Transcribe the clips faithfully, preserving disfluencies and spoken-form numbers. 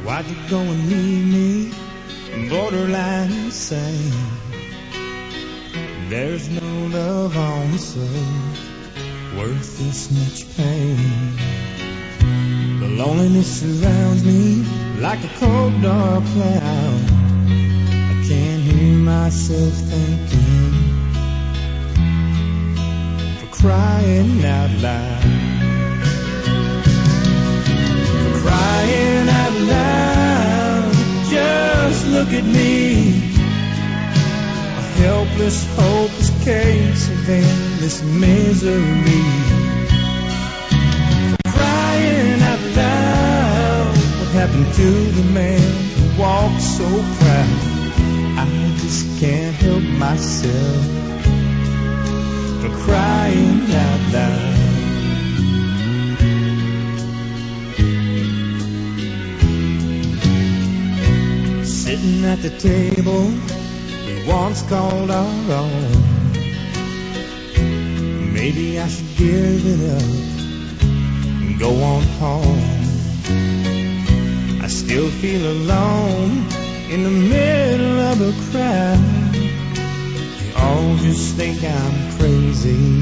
Why'd you go and leave me borderline insane? There's no love on this earth worth this much pain. The loneliness surrounds me like a cold dark cloud. I can't hear myself thinking, for crying out loud. For crying out loud, just look at me. A helpless, hopeless case of endless misery. For crying out loud, what happened to the man who walked so proud? I just can't help myself, for crying out loud. Sitting at the table we once called our own. Maybe I should give it up and go on home. I still feel alone in the middle of a crowd. They all just think I'm crazy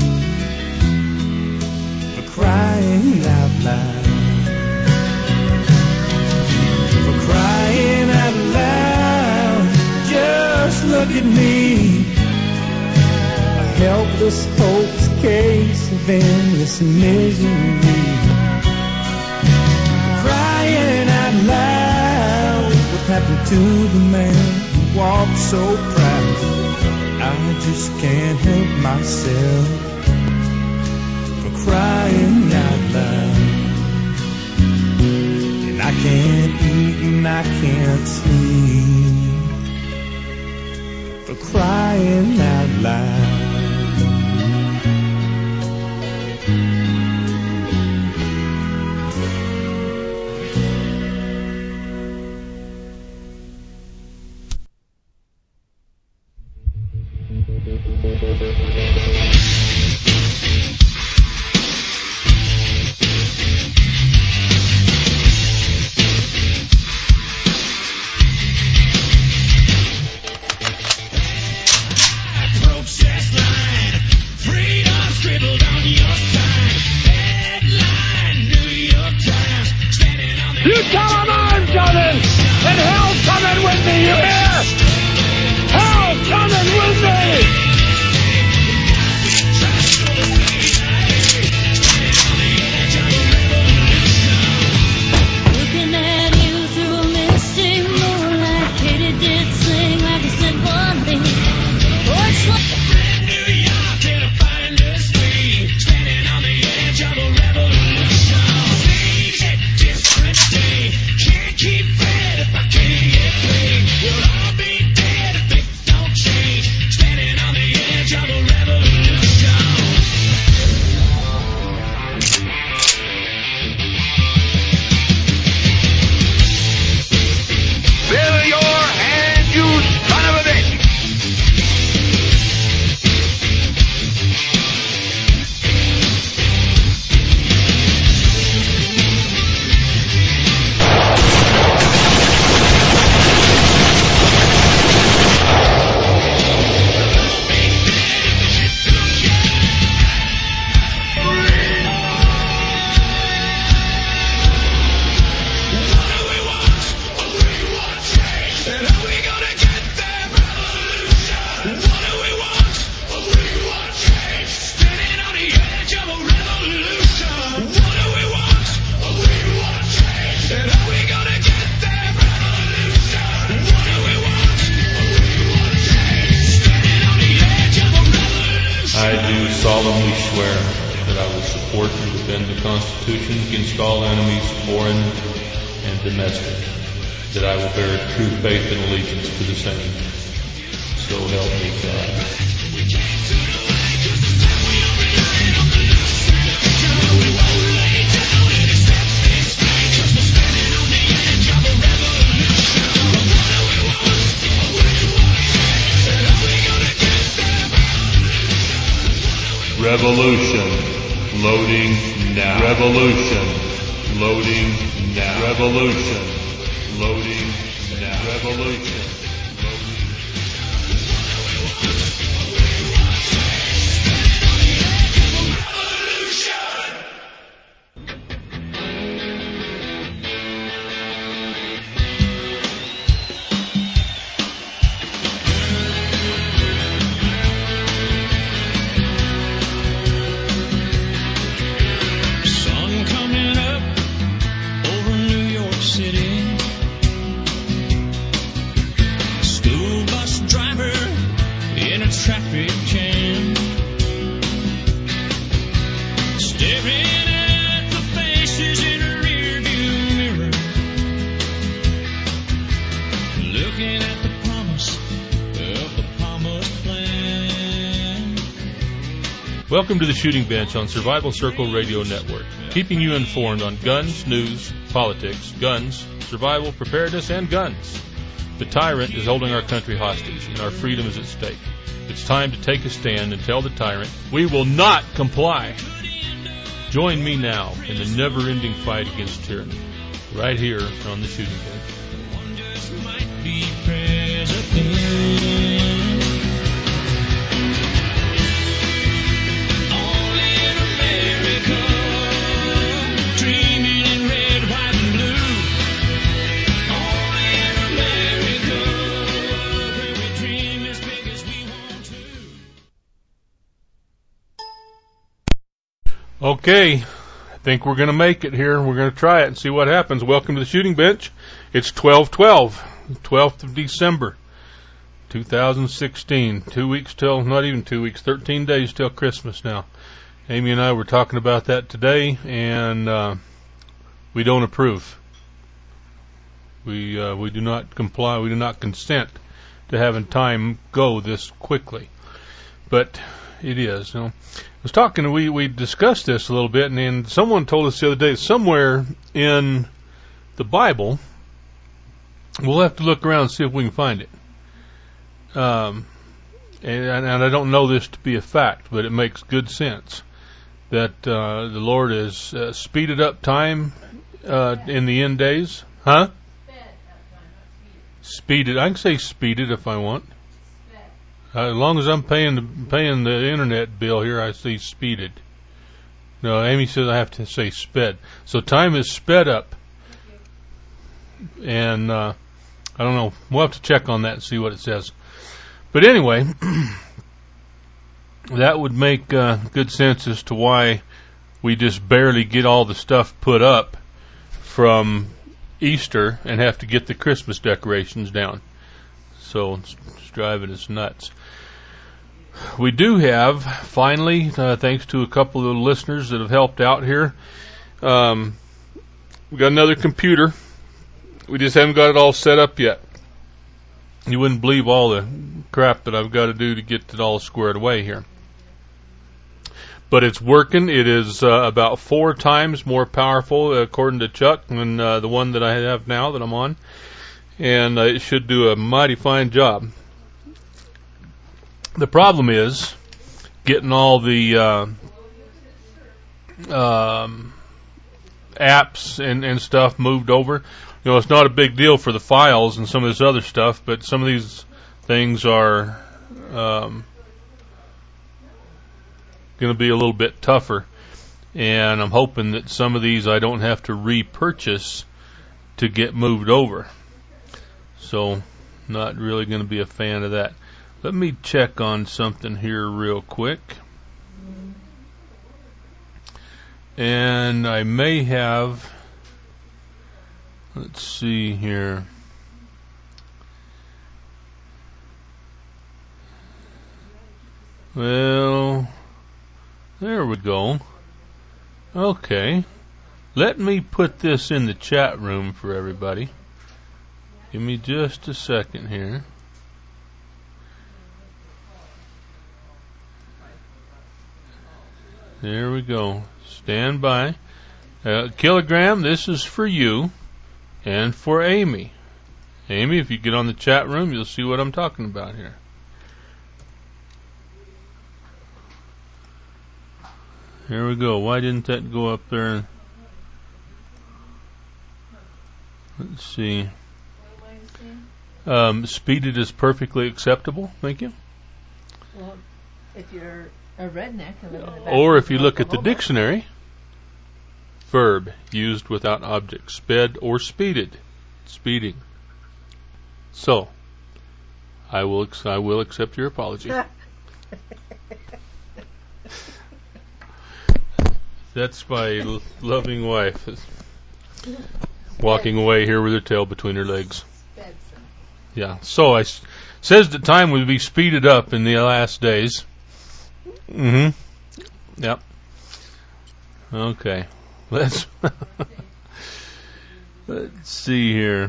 for crying out loud. For crying out loud, just look at me. A helpless, hopeless case of endless misery. For crying out loud, what happened to the man who walked so proud? I just can't help myself, for crying out loud. And I can't eat and I can't sleep, for crying out loud. Revolution. Loading now. Revolution. Loading now. Revolution. Loading now. Revolution. Welcome to the Shooting Bench on Survival Circle Radio Network, keeping you informed on guns, news, politics, guns, survival, preparedness, and guns. The tyrant is holding our country hostage, and our freedom is at stake. It's time to take a stand and tell the tyrant, we will not comply. Join me now in the never-ending fight against tyranny, right here on the Shooting Bench. Okay, I think we're going to make it here. We're going to try it and see what happens. Welcome to the Shooting Bench. It's twelve twelve, twelfth of December, two thousand sixteen. Two weeks till, not even two weeks, thirteen days till Christmas now. Amy and I were talking about that today, and uh, we don't approve. We uh, we do not comply. We do not consent to having time go this quickly. But it is. You know, I was talking. We we discussed this a little bit, and, and someone told us the other day somewhere in the Bible. We'll have to look around and see if we can find it. Um, and, and I don't know this to be a fact, but it makes good sense that uh, the Lord has uh, speeded up time uh, in the end days. Huh? Speeded. I can say speeded if I want. Uh, as long as I'm paying the, paying the internet bill here, I say speeded. No, Amy says I have to say sped. So time is sped up. And uh, I don't know. We'll have to check on that and see what it says. But anyway, that would make uh, good sense as to why we just barely get all the stuff put up from Easter and have to get the Christmas decorations down. So it's, it's driving us nuts. We do have, finally, uh, thanks to a couple of listeners that have helped out here, um, we got another computer. We just haven't got it all set up yet. You wouldn't believe all the crap that I've got to do to get it all squared away here. But it's working. It is uh, about four times more powerful, according to Chuck, than uh, the one that I have now that I'm on. And uh, it should do a mighty fine job. The problem is getting all the uh, um, apps and, and stuff moved over. You know, it's not a big deal for the files and some of this other stuff, but some of these things are um, going to be a little bit tougher. And I'm hoping that some of these I don't have to repurchase to get moved over. So, not really going to be a fan of that. Let me check on something here real quick. And I may have, let's see here. Well, there we go. Okay. Let me put this in the chat room for everybody. Give me just a second here. There we go. Stand by. Uh, Kilogram, this is for you and for Amy. Amy, if you get on the chat room, you'll see what I'm talking about here. Here we go. Why didn't that go up there? Let's see. Um, speeded is perfectly acceptable. Thank you. Well, if you're a redneck and live in the back Or if you of look at the Oklahoma. dictionary, verb used without object, sped or speeded, speeding. So, I will ex- I will accept your apology. That's my l- loving wife walking away here with her tail between her legs. Yeah. So I s- says that time would be speeded up in the last days. Mm-hmm. Yep. Okay. Let's let's see here.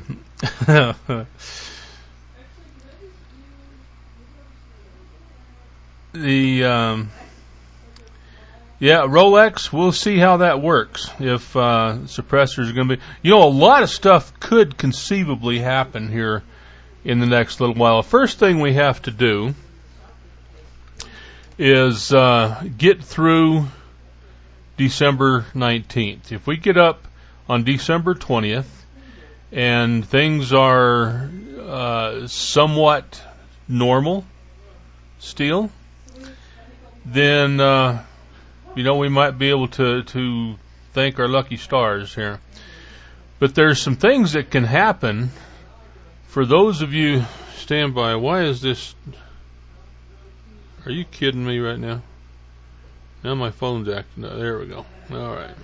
the um, yeah, Rolex. We'll see how that works. If uh, suppressors are going to be, you know, a lot of stuff could conceivably happen here in the next little while. First thing we have to do is uh, get through December nineteenth. If we get up on December twentieth and things are uh, somewhat normal still, then uh, you know we might be able to, to thank our lucky stars here. But there's some things that can happen for those of you. Stand by. Why is this? Are you kidding me right now? Now my phone's acting up. There we go. All right.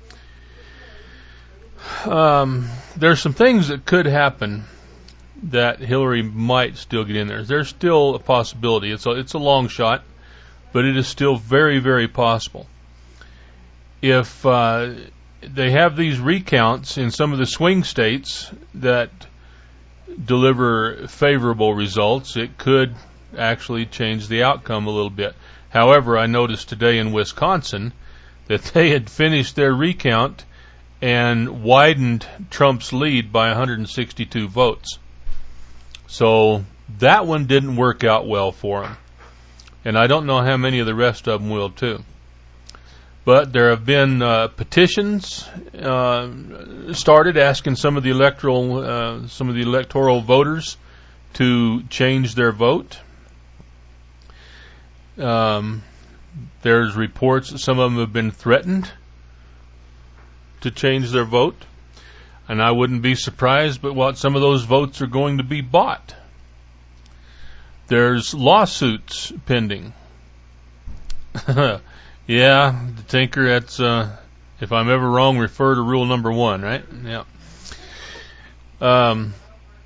Um, there's some things that could happen that Hillary might still get in there. There's still a possibility. It's a, it's a long shot, but it is still very, very possible. If uh, they have these recounts in some of the swing states that deliver favorable results, it could actually change the outcome a little bit. However, I noticed today in Wisconsin that they had finished their recount and widened Trump's lead by one hundred sixty-two votes. So that one didn't work out well for him. And I don't know how many of the rest of them will too. But there have been uh, petitions uh, started asking some of the electoral, uh, some of the electoral voters to change their vote. Um, there's reports that some of them have been threatened to change their vote, and I wouldn't be surprised but what some of those votes are going to be bought. There's lawsuits pending. Yeah, the Tinker, that's, uh, if I'm ever wrong, refer to rule number one, right? Yeah. Um,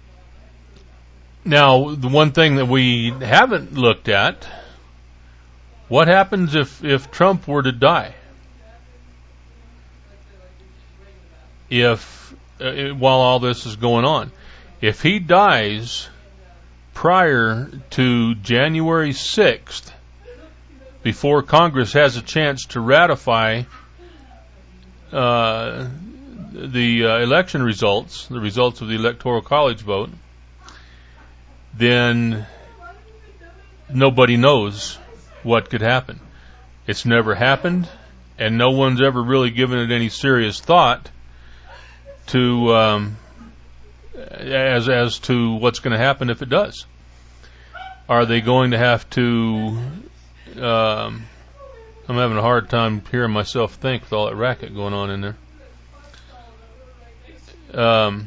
now, the one thing that we haven't looked at, what happens if, if Trump were to die? If, uh, while all this is going on, if he dies prior to January sixth, before Congress has a chance to ratify uh, the uh, election results, the results of the Electoral College vote, then nobody knows what could happen. It's never happened, and no one's ever really given it any serious thought to um, as as to what's going to happen if it does. Are they going to have to? Um, I'm having a hard time hearing myself think with all that racket going on in there. Um,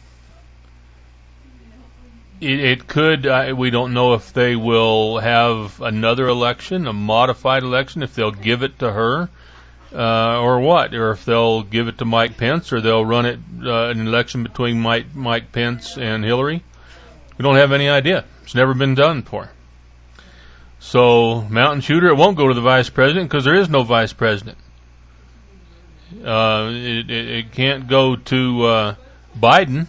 it, it could. Uh, we don't know if they will have another election, a modified election, if they'll give it to her, uh, or what, or if they'll give it to Mike Pence, or they'll run it uh, an election between Mike Mike Pence and Hillary. We don't have any idea. It's never been done before. So, Mountain Shooter, it won't go to the vice president because there is no vice president. Uh, it, it, it can't go to uh, Biden.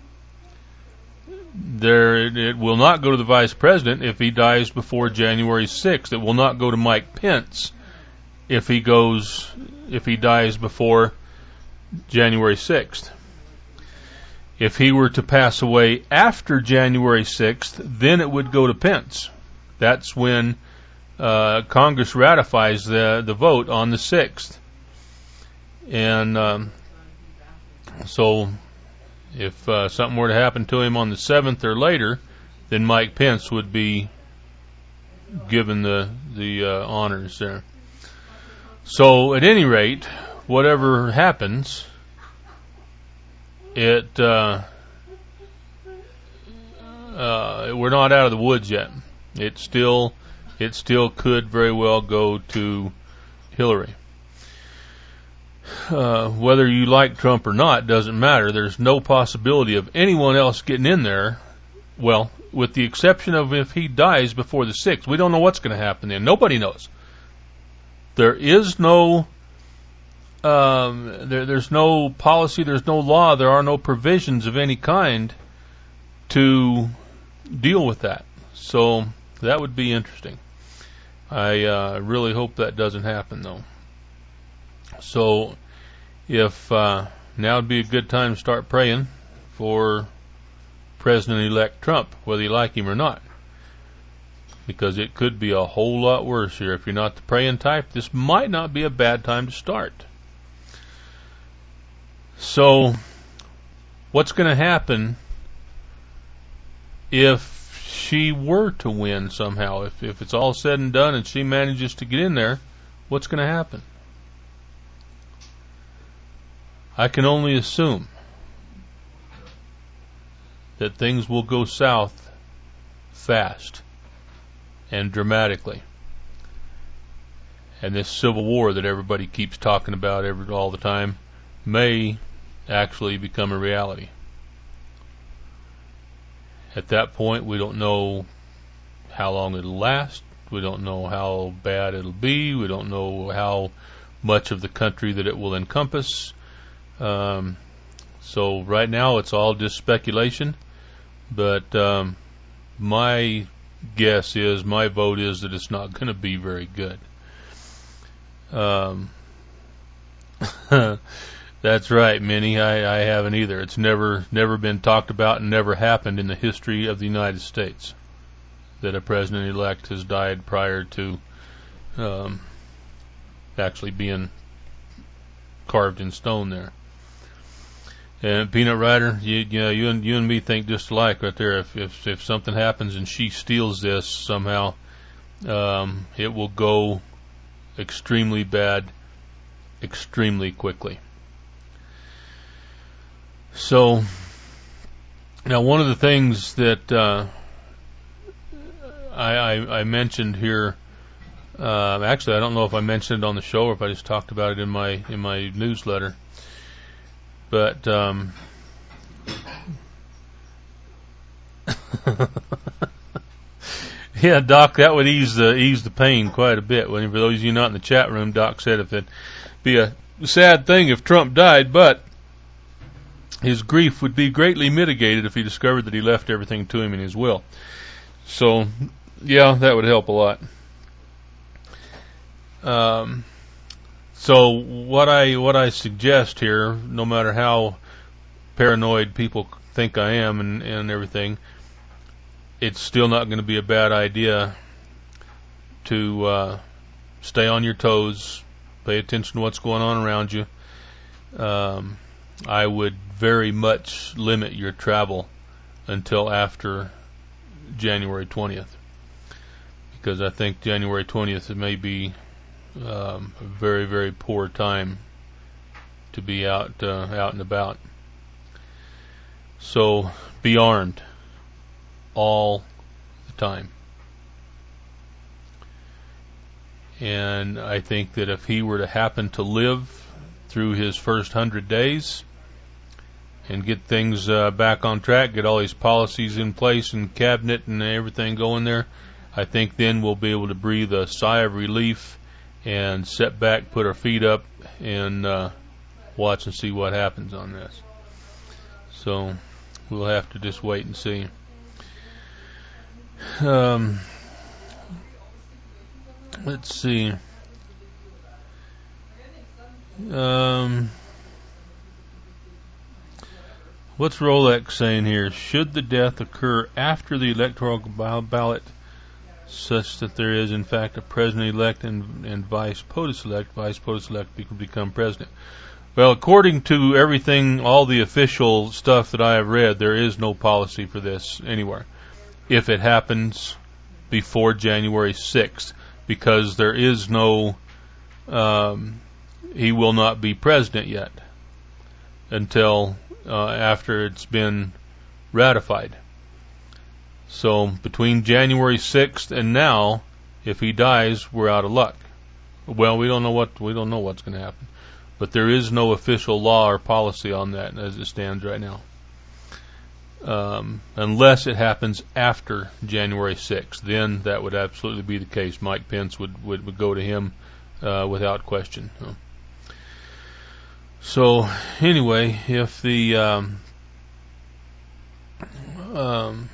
There, it, it will not go to the vice president if he dies before January sixth. It will not go to Mike Pence if he goes, if he dies before January sixth. If he were to pass away after January sixth, then it would go to Pence. That's when uh, Congress ratifies the the vote on the sixth. And um, so If uh, something were to happen to him on the seventh or later, then Mike Pence would be given the the uh, honors there. So at any rate, whatever happens, it uh, uh, we're not out of the woods yet. It still it still could very well go to Hillary. Uh, whether you like Trump or not doesn't matter. There's no possibility of anyone else getting in there. Well, with the exception of if he dies before the sixth. We don't know what's going to happen then. Nobody knows. There is no um, there, there's no policy, there's no law, there are no provisions of any kind to deal with that. So that would be interesting. I uh, really hope that doesn't happen, though. So if uh, now would be a good time to start praying for President-elect Trump, whether you like him or not, because it could be a whole lot worse here. If you're not the praying type, this might not be a bad time to start. So what's going to happen if she were to win somehow? If, if it's all said and done and she manages to get in there, what's going to happen? I can only assume that things will go south fast and dramatically. And this civil war that everybody keeps talking about every, all the time may actually become a reality. At that point, we don't know how long it'll last. We don't know how bad it'll be. We don't know how much of the country that it will encompass. Um, so right now it's all just speculation, but um, my guess is, my vote is that it's not going to be very good. Um, that's right, Minnie. I, I haven't either. It's never never been talked about and never happened in the history of the United States that a president-elect has died prior to um, actually being carved in stone there. And Peanut Rider, you, you know, you and you and me think just alike right there. If if if something happens and she steals this somehow, um, it will go extremely bad, extremely quickly. So now, one of the things that uh, I, I I mentioned here, uh, actually, I don't know if I mentioned it on the show or if I just talked about it in my in my newsletter. But um, yeah, Doc, that would ease the ease the pain quite a bit. When, for those of you not in the chat room, Doc said if it'd be a sad thing if Trump died, but his grief would be greatly mitigated if he discovered that he left everything to him in his will. So, yeah, that would help a lot. Um. So what I what I suggest here, no matter how paranoid people think I am and, and everything, it's still not going to be a bad idea to uh, stay on your toes, pay attention to what's going on around you. Um, I would very much limit your travel until after January twentieth, because I think January twentieth may be Um, a very, very poor time to be out uh, out and about. So be armed all the time. And I think that if he were to happen to live through his first hundred days and get things uh, back on track, get all his policies in place and cabinet and everything going there, I think then we'll be able to breathe a sigh of relief and sit back, put our feet up, and uh, watch and see what happens on this. So we'll have to just wait and see. Um, let's see. Um, what's Rolex saying here? Should the death occur after the electoral ballot, such that there is in fact a president-elect and, and vice POTUS-elect, vice POTUS-elect become president? Well, according to everything, all the official stuff that I have read, there is no policy for this anywhere if it happens before January sixth, because there is no, um, he will not be president yet until uh, after it's been ratified. So between January sixth and now, if he dies, we're out of luck. Well, we don't know what we don't know what's going to happen, but there is no official law or policy on that as it stands right now, um, unless it happens after January sixth. Then that would absolutely be the case. Mike Pence would would, would go to him uh, without question. So anyway, if the um, um,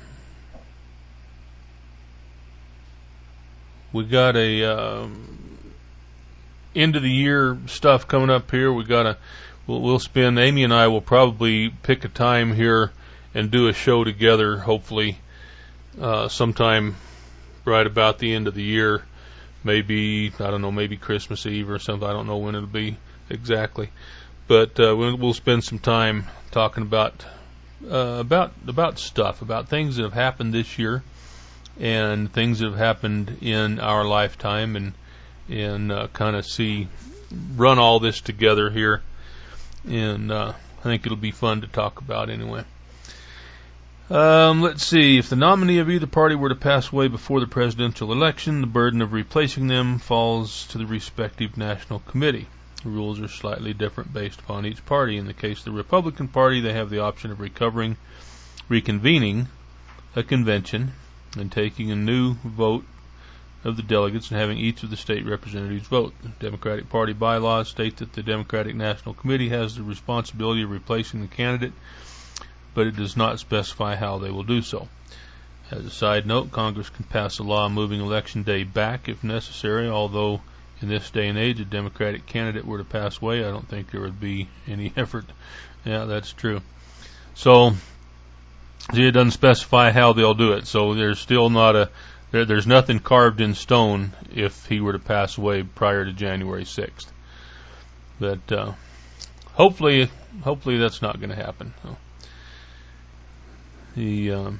we got a um, end of the year stuff coming up here. We got a we'll, we'll spend. Amy and I will probably pick a time here and do a show together. Hopefully, uh, sometime right about the end of the year. Maybe I don't know. Maybe Christmas Eve or something. I don't know when it'll be exactly. But uh, we'll, we'll spend some time talking about uh, about about stuff, about things that have happened this year, and things that have happened in our lifetime, and and uh, kind of see run all this together here, and uh, I think it'll be fun to talk about anyway. Um, let's see. If the nominee of either party were to pass away before the presidential election, the burden of replacing them falls to the respective national committee. The rules are slightly different based upon each party. In the case of the Republican Party, they have the option of recovering, reconvening a convention and taking a new vote of the delegates and having each of the state representatives vote. The Democratic Party bylaws state that the Democratic National Committee has the responsibility of replacing the candidate, but it does not specify how they will do so. As a side note, Congress can pass a law moving Election Day back if necessary, although in this day and age, a Democratic candidate were to pass away, I don't think there would be any effort. Yeah, that's true. So, it doesn't specify how they'll do it. So there's still not a, there, there's nothing carved in stone if he were to pass away prior to January sixth. But uh, hopefully, hopefully that's not going to happen. So, the um,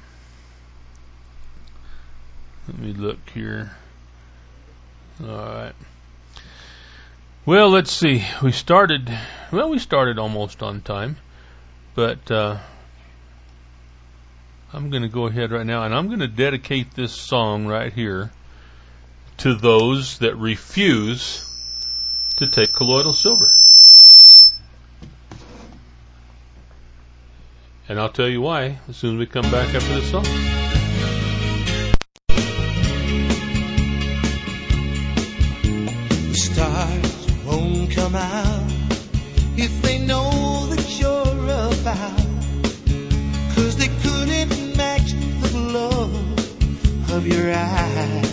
let me look here. All right. Well, let's see. We started, well, we started almost on time, but uh, I'm going to go ahead right now, and I'm going to dedicate this song right here to those that refuse to take colloidal silver. And I'll tell you why as soon as we come back after this song. Stars won't come out if they know that you're about, 'cause they couldn't match the glow of your eyes.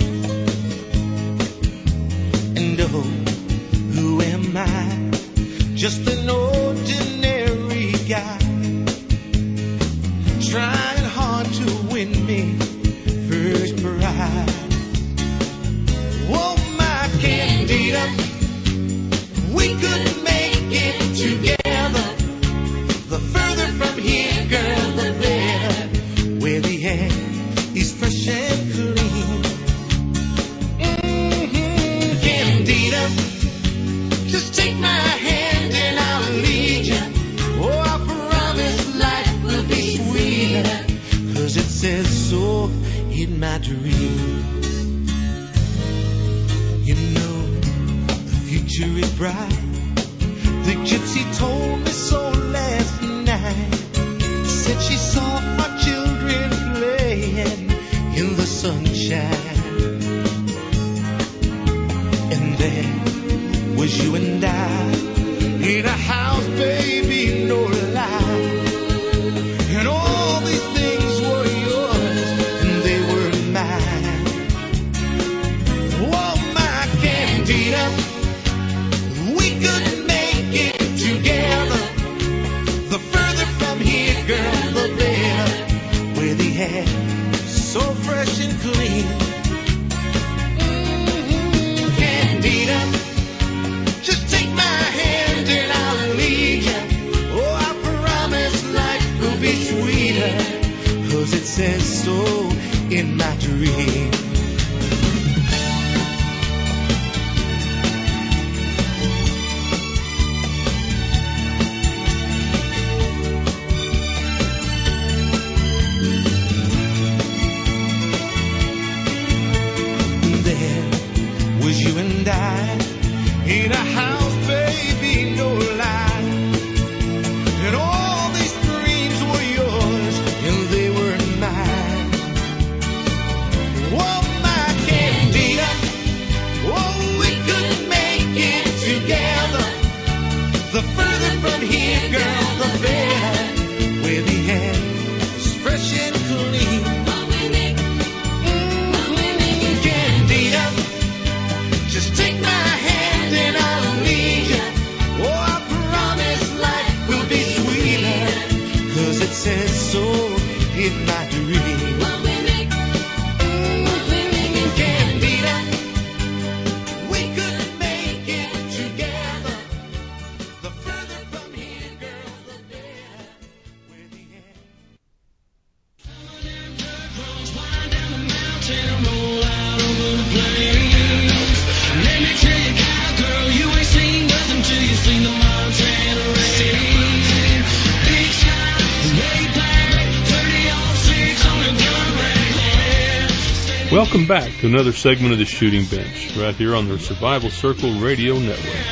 And oh, who am I? Just an ordinary guy, trying hard to win me first prize. Oh, my Candida, we could make it together. The further from here, girl, the better. Where the air is fresh and clean. Mm-hmm. Candida, just take my hand and I'll lead you. Oh, I promise life will be sweeter, 'cause it says so in my dream. You know, the future is bright. The gypsy told me so last night. Said she saw our children playing in the sunshine. And there was you and I in a house, baby, no lie. And all these things were yours and they were mine. Oh, my Candida, we could make it together. The further from here, girl, the better. Where the air is so fresh and clean. Mm-hmm. Candida, just take my hand and I'll In a house, baby, no lie. And all these dreams were yours, and they were mine. Oh, my Candida, oh, we could make it together. The further from here, girl, the better. Where the air is fresh and clean. Mm-hmm. Candida, just take my hand and I'll lead you. Oh, I promise life will be sweeter, 'cause it says so in my dream. Mm-hmm. Candida, we could make it together. The further from here, girl, the better. Where the air. Welcome back to another segment of the Shooting Bench, right here on the Survival Circle Radio Network.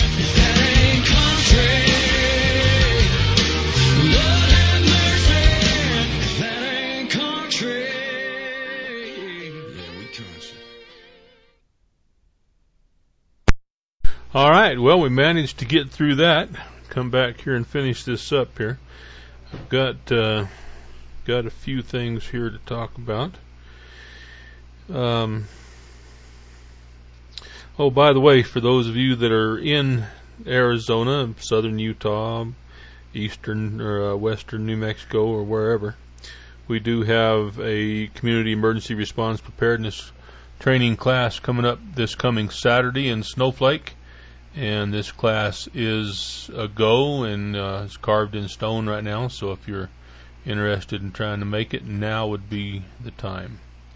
All right, well, we managed to get through that. Come back here and finish this up here. I've got uh, got a few things here to talk about. Um, oh, by the way, for those of you that are in Arizona, southern Utah, eastern or uh, western New Mexico, or wherever, we do have a community emergency response preparedness training class coming up this coming Saturday in Snowflake. And this class is a go and uh, it's carved in stone right now. So if you're interested in trying to make it, now would be the time.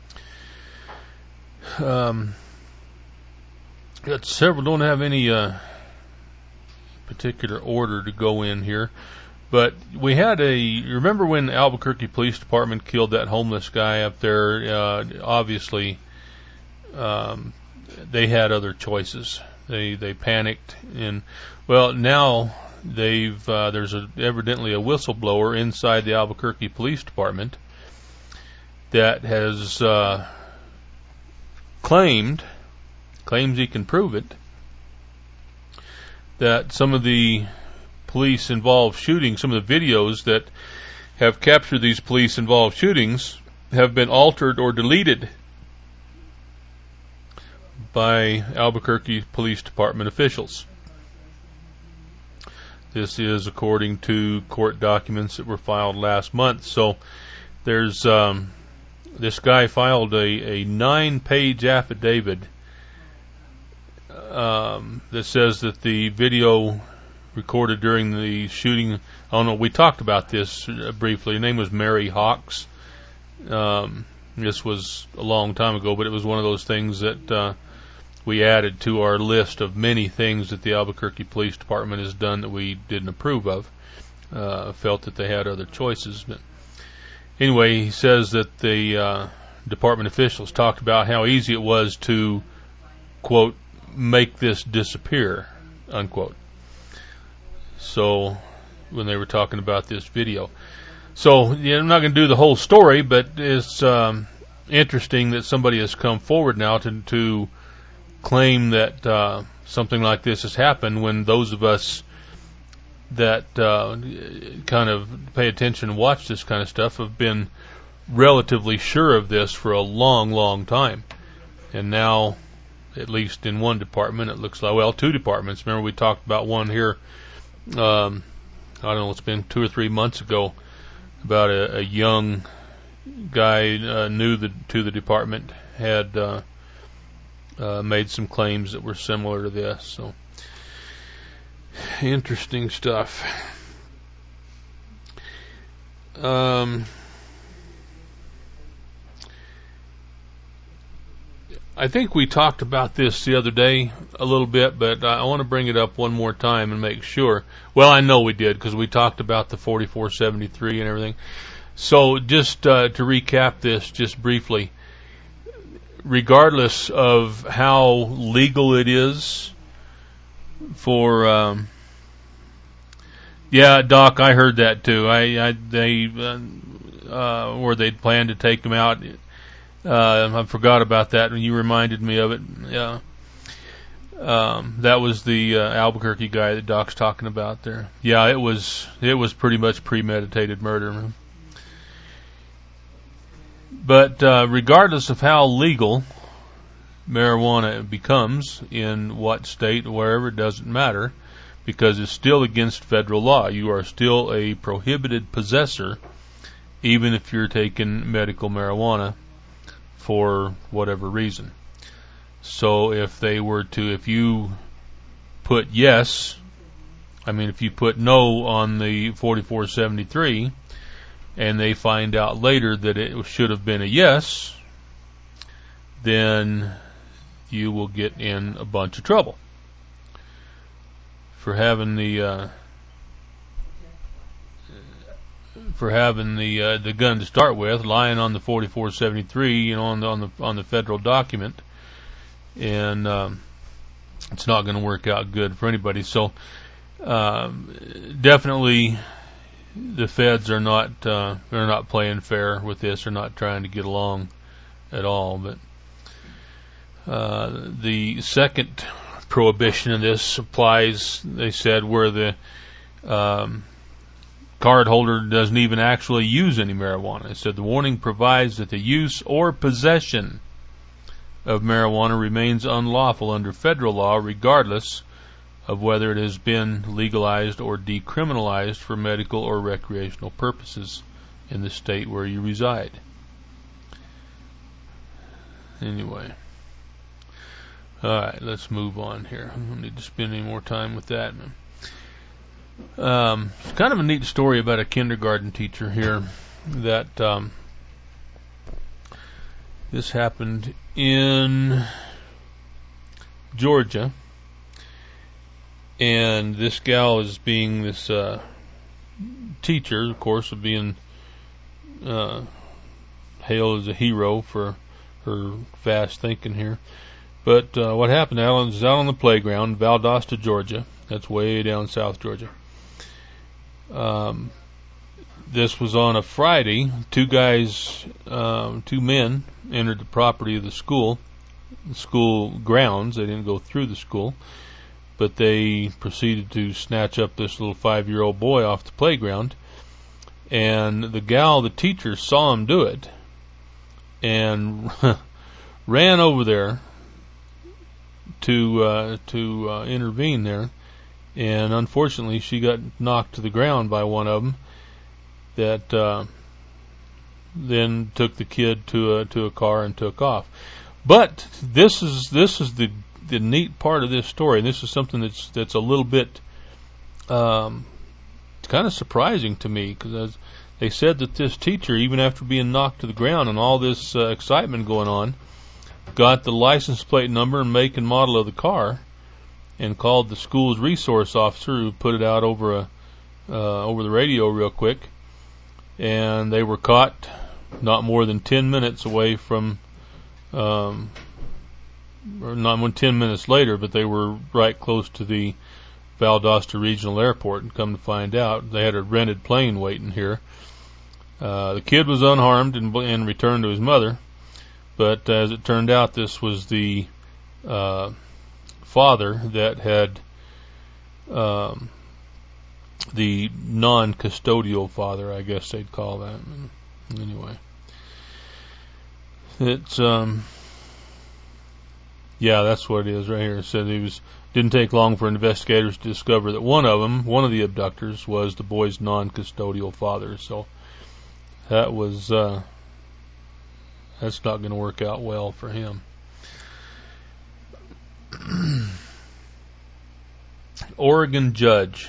Um, got several. Don't have any uh, particular order to go in here, but we had a. You remember when the Albuquerque Police Department killed that homeless guy up there? Uh, obviously, um, they had other choices. They they panicked, and well, now they've uh, there's a, evidently a whistleblower inside the Albuquerque Police Department that has uh, claimed claims he can prove it that some of the police involved shootings, some of the videos that have captured these police involved shootings, have been altered or deleted by Albuquerque Police Department officials. This is according to court documents that were filed last month. So there's um, this guy filed a, a nine-page affidavit um, that says that the video recorded during the shooting, I don't know, we talked about this uh, briefly. Her name was Mary Hawks. Um, this was a long time ago, but it was one of those things that uh, we added to our list of many things that the Albuquerque Police Department has done that we didn't approve of. Uh, felt that they had other choices. But anyway, he says that the uh, department officials talked about how easy it was to, quote, make this disappear, unquote. So when they were talking about this video. So yeah, I'm not going to do the whole story, but it's um, interesting that somebody has come forward now to, to claim that uh, something like this has happened when those of us that uh, kind of pay attention and watch this kind of stuff have been relatively sure of this for a long, long time. And now, at least in one department, it looks like, well, two departments. Remember we talked about one here, um, I don't know, it's been two or three months ago, about a, a young guy uh, new the, to the department, had uh, uh, made some claims that were similar to this. So, interesting stuff. Um, I think we talked about this the other day a little bit, but I want to bring it up one more time and make sure. Well, I know we did because we talked about the forty-four seventy-three and everything. So just uh, to recap this just briefly, regardless of how legal it is for um, yeah, Doc, I heard that too. I, I they uh, uh, or they'd planned to take him out. Uh, I forgot about that when you reminded me of it. Yeah, um, that was the uh, Albuquerque guy that Doc's talking about there. Yeah, it was it was pretty much premeditated murder. But uh, regardless of how legal marijuana becomes in what state or wherever, it doesn't matter, because it's still against federal law. You are still a prohibited possessor, even if you're taking medical marijuana for whatever reason. So if they were to, if you put yes, I mean if you put no on the forty-four seventy-three, and they find out later that it should have been a yes, then you will get in a bunch of trouble for having the uh, for having the uh, the gun to start with, lying on the forty-four seventy-three, you know, on the on the on the federal document, and um, it's not going to work out good for anybody. So um, definitely, the feds are not uh, they're not playing fair with this. They're not trying to get along at all. But uh, the second prohibition of this applies, they said, where the um, card holder doesn't even actually use any marijuana. It said the warning provides that the use or possession of marijuana remains unlawful under federal law, regardless of whether it has been legalized or decriminalized for medical or recreational purposes in the state where you reside. Anyway. Alright, let's move on here. I don't need to spend any more time with that. Um, it's kind of a neat story about a kindergarten teacher here that um, this happened in Georgia. And this gal is being this uh, teacher, of course, of being uh, hailed as a hero for her fast thinking here. But uh, what happened, Alan, is out on the playground, Valdosta, Georgia. That's way down south Georgia. Um, this was on a Friday. Two guys, um, two men, entered the property of the school, the school grounds. They didn't go through the school, but they proceeded to snatch up this little five-year-old boy off the playground. And the gal, the teacher, saw him do it and ran over there to uh, to uh, intervene there. And unfortunately, she got knocked to the ground by one of them. That uh, then took the kid to a to a car and took off. But this is this is the the neat part of this story, and this is something that's that's a little bit um, kind of surprising to me, because they said that this teacher, even after being knocked to the ground and all this uh, excitement going on, got the license plate number and make and model of the car, and called the school's resource officer, who put it out over a uh, over the radio real quick, and they were caught not more than ten minutes away from. Um, or not one, ten minutes later, but they were right close to the Valdosta Regional Airport, and come to find out, they had a rented plane waiting here. Uh, the kid was unharmed and, and returned to his mother, but as it turned out, this was the uh, father that had um, the non-custodial father, I guess they'd call that. Anyway, it's um. Yeah, that's what it is right here. It said it was didn't take long for investigators to discover that one of them, one of the abductors, was the boy's non-custodial father. So that was uh, that's not going to work out well for him. Oregon judge.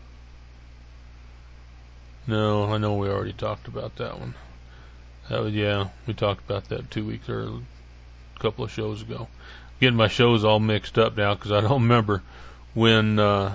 No, I know we already talked about that one. That was, yeah, we talked about that two weeks or a couple of shows ago. Getting my shows all mixed up now because I don't remember when uh,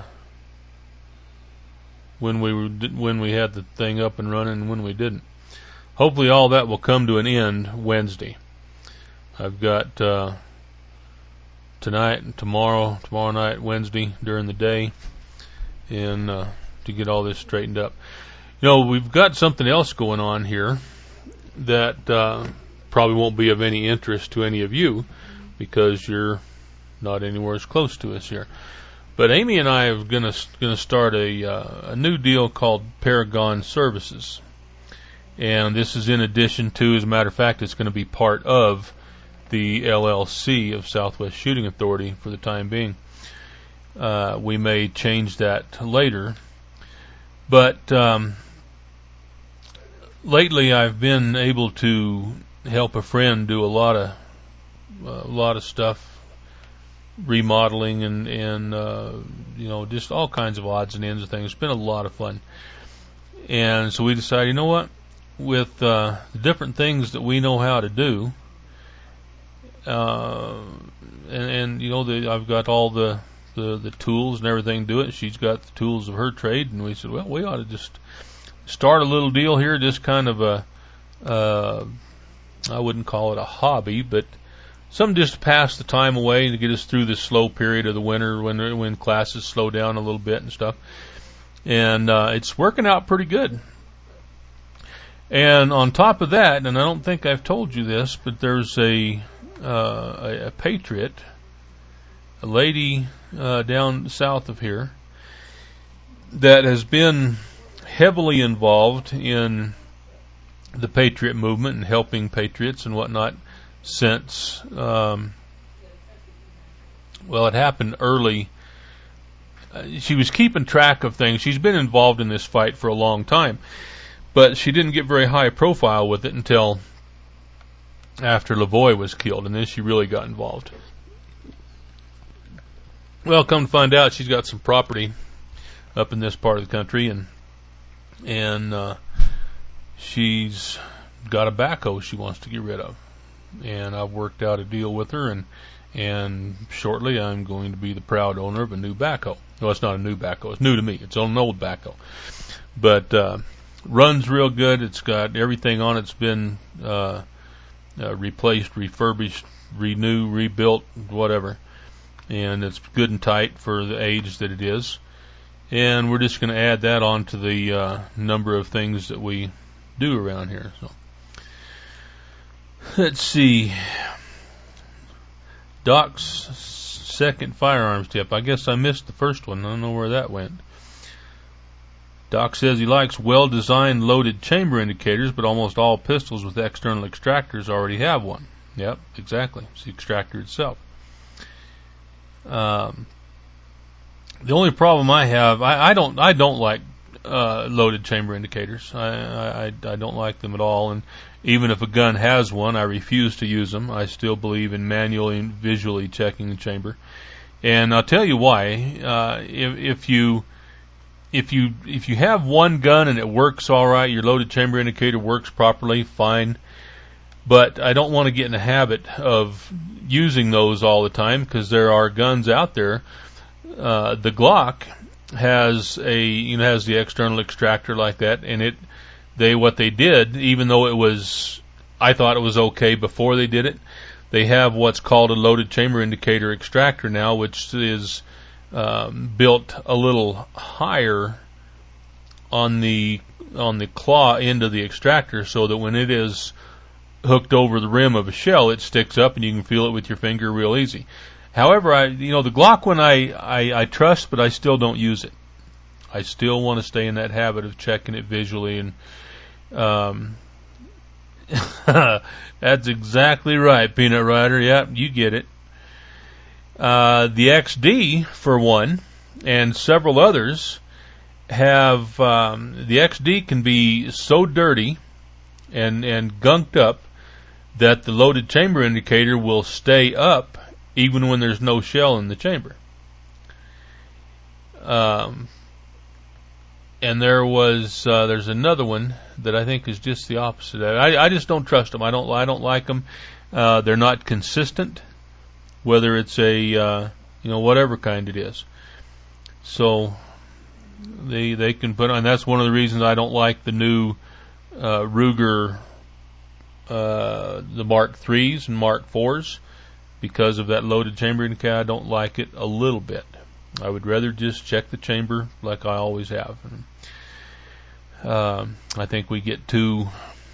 when we were, when we had the thing up and running and when we didn't. Hopefully, all that will come to an end Wednesday. I've got uh, tonight and tomorrow, tomorrow night, Wednesday during the day, and uh, to get all this straightened up. You know, we've got something else going on here that uh, probably won't be of any interest to any of you because you're not anywhere as close to us here. But Amy and I are going to going to start a uh, a new deal called Paragon Services, and this is in addition to, as a matter of fact, it's going to be part of the L L C of Southwest Shooting Authority for the time being. Uh, we may change that later, but um, lately I've been able to help a friend do a lot of a lot of stuff. Remodeling and, and uh, you know, just all kinds of odds and ends of things. It's been a lot of fun. And so we decided, you know what, with uh, the different things that we know how to do, uh, and, and, you know, the, I've got all the, the, the tools and everything to do it. She's got the tools of her trade. And we said, well, we ought to just start a little deal here, just kind of a, uh, I wouldn't call it a hobby, but some just to pass the time away to get us through this slow period of the winter when when classes slow down a little bit and stuff. And uh, it's working out pretty good. And on top of that, and I don't think I've told you this, but there's a uh, a, a patriot, a lady uh, down south of here that has been heavily involved in the patriot movement and helping patriots and whatnot. Since, um, well, it happened early. Uh, she was keeping track of things. She's been involved in this fight for a long time, but she didn't get very high profile with it until after Lavoie was killed, and then she really got involved. Well, come to find out, she's got some property up in this part of the country, and and uh, she's got a backhoe she wants to get rid of. And I've worked out a deal with her, and and shortly I'm going to be the proud owner of a new backhoe. No, it's not a new backhoe. It's new to me. It's an old backhoe. But uh, runs real good. It's got everything on it. It's been uh, uh, replaced, refurbished, renew, rebuilt, whatever. And it's good and tight for the age that it is. And we're just going to add that on to the uh, number of things that we do around here. So. Let's see. Doc's second firearms tip. I guess I missed the first one. I don't know where that went. Doc says he likes well-designed loaded chamber indicators, but almost all pistols with external extractors already have one. Yep, exactly. It's the extractor itself. Um, the only problem I have, I, I don't, I don't like uh, loaded chamber indicators. I, I, I don't like them at all, and even if a gun has one, I refuse to use them. I still believe in manually and visually checking the chamber. And I'll tell you why. Uh, if, if you if you if you have one gun and it works all right, your loaded chamber indicator works properly, fine. But I don't want to get in the habit of using those all the time because there are guns out there. Uh, the Glock has a you know has the external extractor like that, and it. They what they did, even though it was, I thought it was okay before they did it. They have what's called a loaded chamber indicator extractor now, which is um, built a little higher on the on the claw end of the extractor, so that when it is hooked over the rim of a shell, it sticks up and you can feel it with your finger real easy. However, I you know the Glock one I I, I trust, but I still don't use it. I still want to stay in that habit of checking it visually and. Um, that's exactly right, Peanut Rider. Yep, you get it. Uh, the X D, for one, and several others have, um, the X D can be so dirty and, and gunked up that the loaded chamber indicator will stay up even when there's no shell in the chamber. Um, And there was, uh, there's another one that I think is just the opposite. I, I just don't trust them. I don't, I don't like them. Uh, they're not consistent, whether it's a, uh, you know, whatever kind it is. So they, they can put on, that's one of the reasons I don't like the new, uh, Ruger, uh, the Mark threes and Mark fours. because of that loaded chamber indicator, I don't like it a little bit. I would rather just check the chamber like I always have. Um, I think we get too,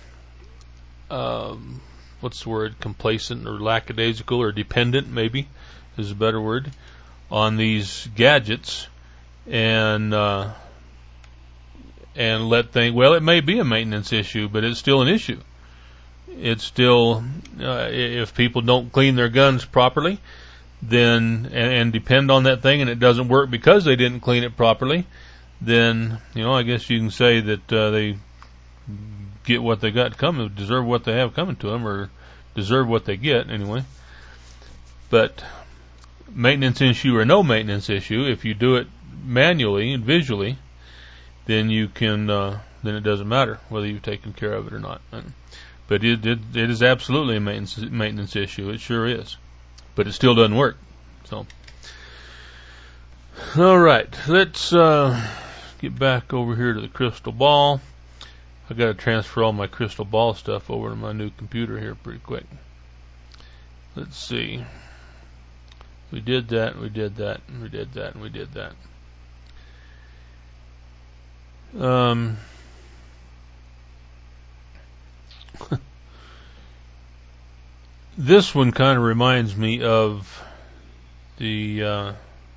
um, what's the word, complacent or lackadaisical or dependent, maybe is a better word, on these gadgets, and uh, and let think, well, it may be a maintenance issue, but it's still an issue. It's still, uh, if people don't clean their guns properly, then and, and depend on that thing, and it doesn't work because they didn't clean it properly, then, you know, I guess you can say that uh, they get what they got coming, deserve what they have coming to them, or deserve what they get anyway. But maintenance issue or no maintenance issue, if you do it manually and visually, then you can, uh, then it doesn't matter whether you've taken care of it or not. And, but it, it, it is absolutely a maintenance, maintenance issue. It sure is. But it still doesn't work. So, all right, let's uh, get back over here to the crystal ball. I got to transfer all my crystal ball stuff over to my new computer here pretty quick. Let's see. We did that, we did that, and we did that, and we did that. Um, this one kind of reminds me of the uh,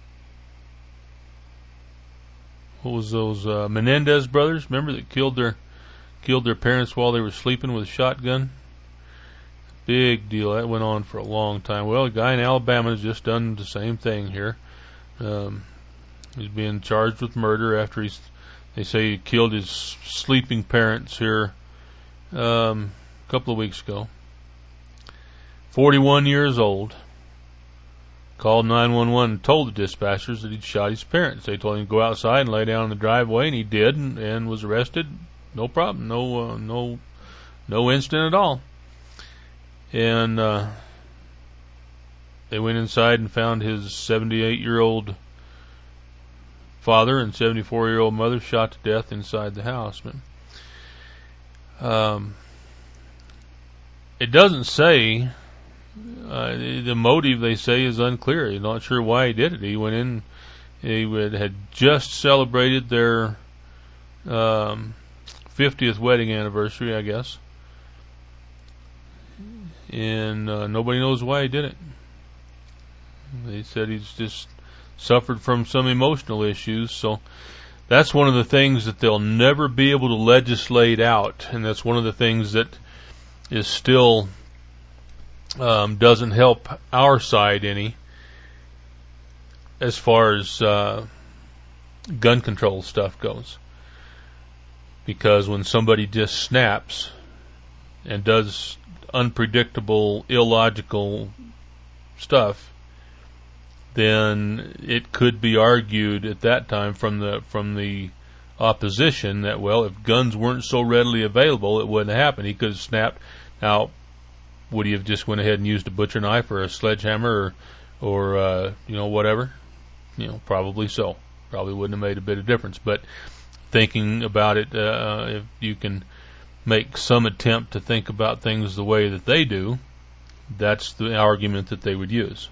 what was those uh, Menendez brothers? Remember that killed their killed their parents while they were sleeping with a shotgun? Big deal. That went on for a long time. Well, a guy in Alabama has just done the same thing here. Um, he's being charged with murder after he's, they say he killed his sleeping parents here um, a couple of weeks ago. forty-one years old. Called nine one one and told the dispatchers that he'd shot his parents. They told him to go outside and lay down in the driveway, and he did, and, and was arrested. No problem. No, uh, no, no incident at all. And uh, they went inside and found his seventy-eight-year-old father and seventy-four-year-old mother shot to death inside the house. But, um, it doesn't say, uh, the motive, they say, is unclear. You're not sure why he did it. He went in, he would, had just celebrated their um, fiftieth wedding anniversary, I guess. And uh, nobody knows why he did it. They said he's just suffered from some emotional issues. So that's one of the things that they'll never be able to legislate out, and that's one of the things that is still um, doesn't help our side any as far as uh, gun control stuff goes. Because when somebody just snaps and does unpredictable, illogical stuff, then it could be argued at that time from the from the opposition that, well, if guns weren't so readily available, it wouldn't happen. He could have snapped. Now, would he have just went ahead and used a butcher knife or a sledgehammer or, or uh, you know, whatever? You know, probably so. Probably wouldn't have made a bit of difference. But thinking about it, uh, if you can make some attempt to think about things the way that they do, that's the argument that they would use.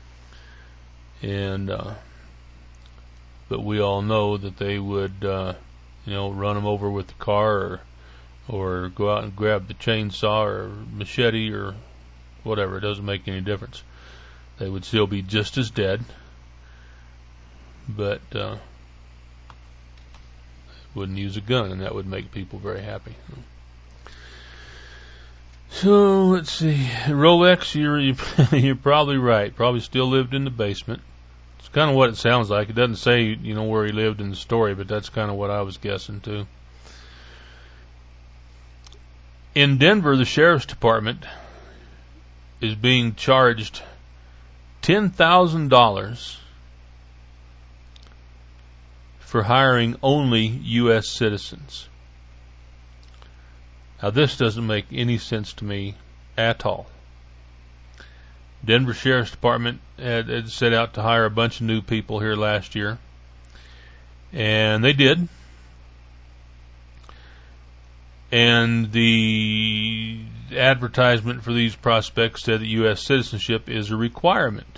And uh, but we all know that they would, uh, you know, run them over with the car, or or go out and grab the chainsaw or machete or whatever. It doesn't make any difference. They would still be just as dead, but uh, wouldn't use a gun, and that would make people very happy. So let's see, Rolex, you're you're probably right. Probably still lived in the basement. It's kind of what it sounds like. It doesn't say, you know, where he lived in the story, but that's kind of what I was guessing too. In Denver, the sheriff's department is being charged ten thousand dollars for hiring only U S citizens. Now, this doesn't make any sense to me at all. Denver Sheriff's Department had, had set out to hire a bunch of new people here last year, and they did. And the advertisement for these prospects said that U S citizenship is a requirement.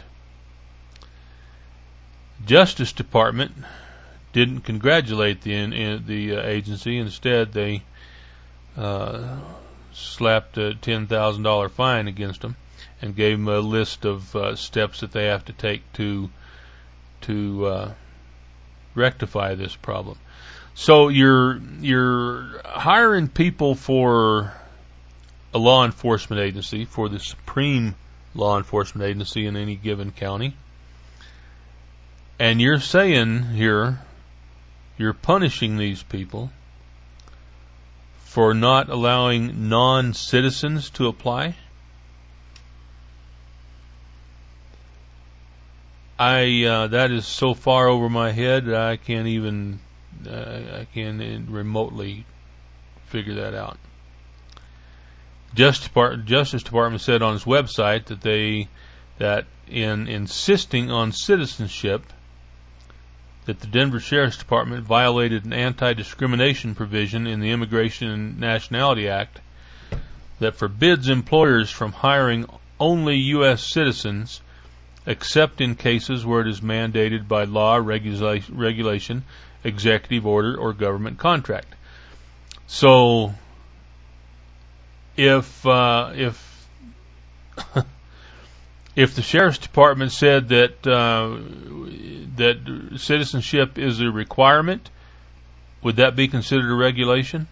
Justice Department didn't congratulate the in, in the uh, agency. Instead, they uh, slapped a ten thousand dollar fine against them and gave them a list of uh, steps that they have to take to to uh, rectify this problem. So you're you're hiring people for a law enforcement agency, for the supreme law enforcement agency in any given county, and you're saying here you're punishing these people for not allowing non-citizens to apply. I uh, that is so far over my head that I can't even uh, I can't remotely figure that out. Justice Department, Justice Department said on its website that they that in insisting on citizenship, that the Denver Sheriff's Department violated an anti-discrimination provision in the Immigration and Nationality Act that forbids employers from hiring only U S citizens except in cases where it is mandated by law, regula- regulation, executive order, or government contract. So, if uh, if if the Sheriff's Department said that uh, that citizenship is a requirement, would that be considered a regulation?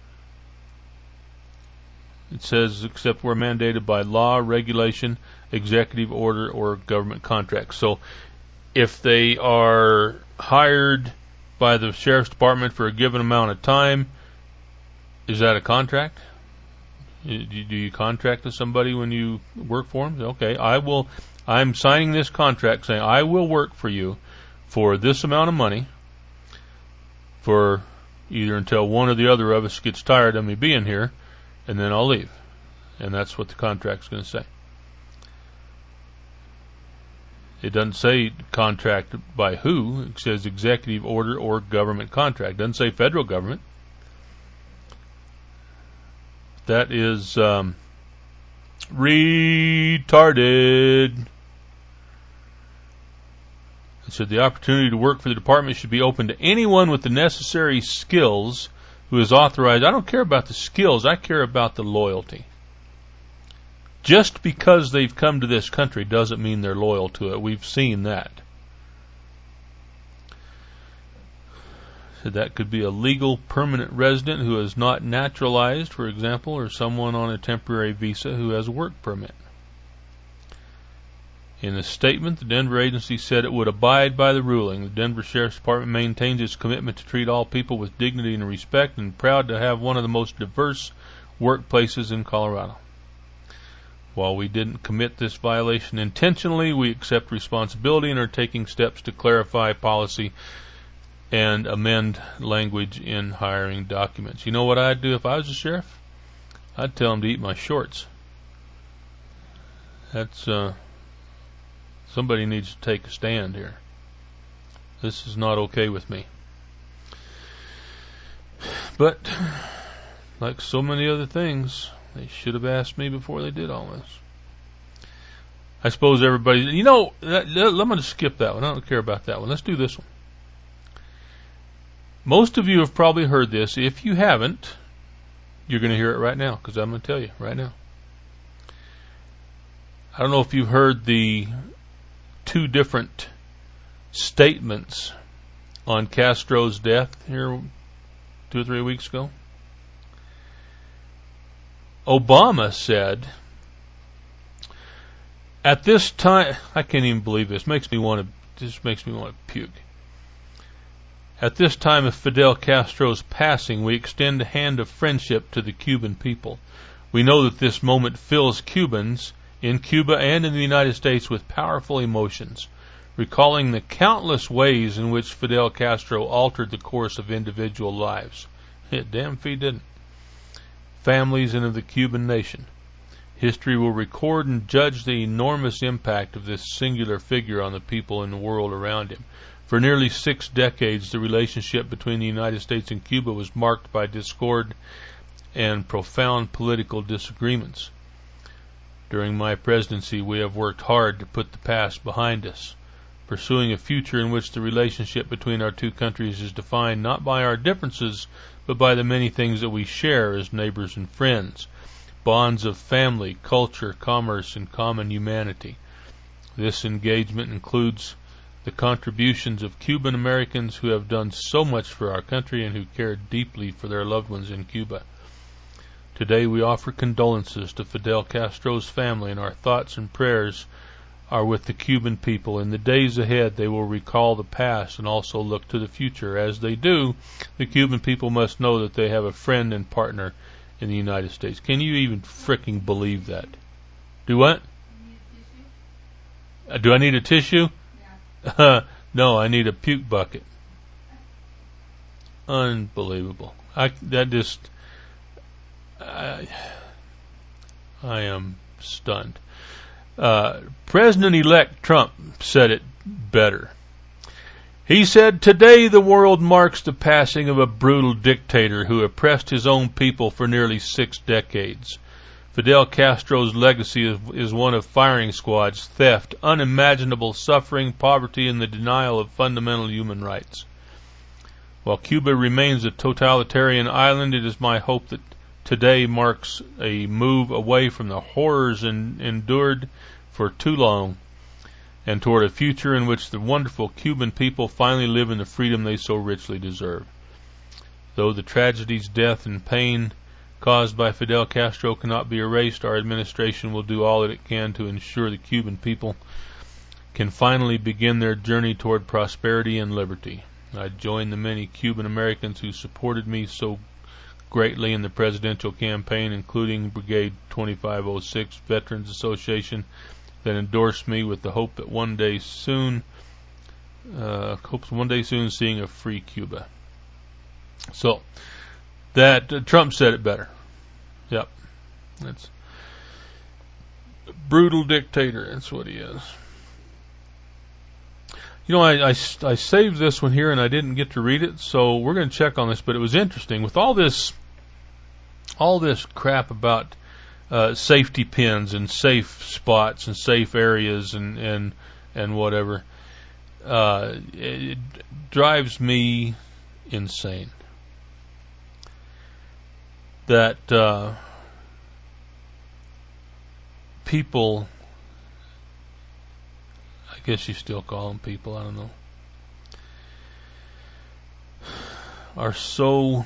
It says, except where mandated by law, regulation, executive order, or government contract. So, if they are hired by the Sheriff's Department for a given amount of time, is that a contract? Do you contract with somebody when you work for them? Okay, I will. I'm signing this contract saying I will work for you for this amount of money for either until one or the other of us gets tired of me being here, and then I'll leave. And that's what the contract's going to say. It doesn't say contract by who. It says executive order or government contract. It doesn't say federal government. That is um, retarded. It said the opportunity to work for the department should be open to anyone with the necessary skills who is authorized. I don't care about the skills. I care about the loyalty. Just because they've come to this country doesn't mean they're loyal to it. We've seen that. So that could be a legal permanent resident who is not naturalized, for example, or someone on a temporary visa who has a work permit. In a statement, the Denver agency said it would abide by the ruling. The Denver Sheriff's Department maintains its commitment to treat all people with dignity and respect, and proud to have one of the most diverse workplaces in Colorado. While we didn't commit this violation intentionally, we accept responsibility and are taking steps to clarify policy and amend language in hiring documents. You know what I'd do if I was a sheriff? I'd tell them to eat my shorts. That's, uh, somebody needs to take a stand here. This is not okay with me. But, like so many other things, they should have asked me before they did all this. I suppose everybody, you know, that, that, I'm going to skip that one. I don't care about that one. Let's do this one. Most of you have probably heard this. If you haven't, you're going to hear it right now, because I'm going to tell you right now. I don't know if you've heard the two different statements on Castro's death here two or three weeks ago. Obama said, at this time, I can't even believe this. Makes me want to. This makes me want to puke. At this time of Fidel Castro's passing, we extend a hand of friendship to the Cuban people. We know that this moment fills Cubans in Cuba and in the United States with powerful emotions, recalling the countless ways in which Fidel Castro altered the course of individual lives. Damn if he didn't. Families and of the Cuban nation. History will record and judge the enormous impact of this singular figure on the people and the world around him. For nearly six decades, the relationship between the United States and Cuba was marked by discord and profound political disagreements. During my presidency, we have worked hard to put the past behind us, pursuing a future in which the relationship between our two countries is defined not by our differences, but by the many things that we share as neighbors and friends, bonds of family, culture, commerce, and common humanity. This engagement includes the contributions of Cuban Americans who have done so much for our country and who care deeply for their loved ones in Cuba. Today we offer condolences to Fidel Castro's family, and our thoughts and prayers are with the Cuban people. In the days ahead, they will recall the past and also look to the future. As they do, the Cuban people must know that they have a friend and partner in the United States. Can you even fricking believe that? Do what? Uh, do I need a tissue? Yeah. No, I need a puke bucket. Unbelievable. I that just I, I am stunned. Uh, President-elect Trump said it better. He said, "Today the world marks the passing of a brutal dictator who oppressed his own people for nearly six decades. Fidel Castro's legacy is, is one of firing squads, theft, unimaginable suffering, poverty, and the denial of fundamental human rights. While Cuba remains a totalitarian island, it is my hope that today marks a move away from the horrors in, endured for too long and toward a future in which the wonderful Cuban people finally live in the freedom they so richly deserve. Though the tragedies, death, and pain caused by Fidel Castro cannot be erased, our administration will do all that it can to ensure the Cuban people can finally begin their journey toward prosperity and liberty. I join the many Cuban Americans who supported me so greatly in the presidential campaign, including Brigade twenty-five oh six Veterans Association, that endorsed me with the hope that one day soon, uh, hopes one day soon seeing a free Cuba." So, that uh, Trump said it better. Yep, that's a brutal dictator. That's what he is. You know, I, I, I saved this one here and I didn't get to read it, so we're going to check on this. But it was interesting with all this, all this crap about uh, safety pins and safe spots and safe areas and and and whatever. Uh, it drives me insane that uh, people, I guess you still call them people, I don't know, are so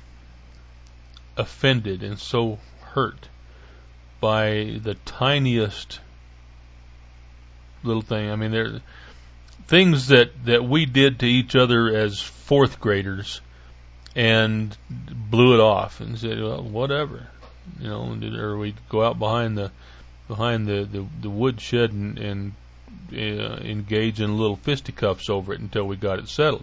offended and so hurt by the tiniest little thing. I mean, there things that, that we did to each other as fourth graders and blew it off and said, well, whatever, you know, or we'd go out behind the behind the, the, the woodshed and, and uh, engage in little fisticuffs over it until we got it settled.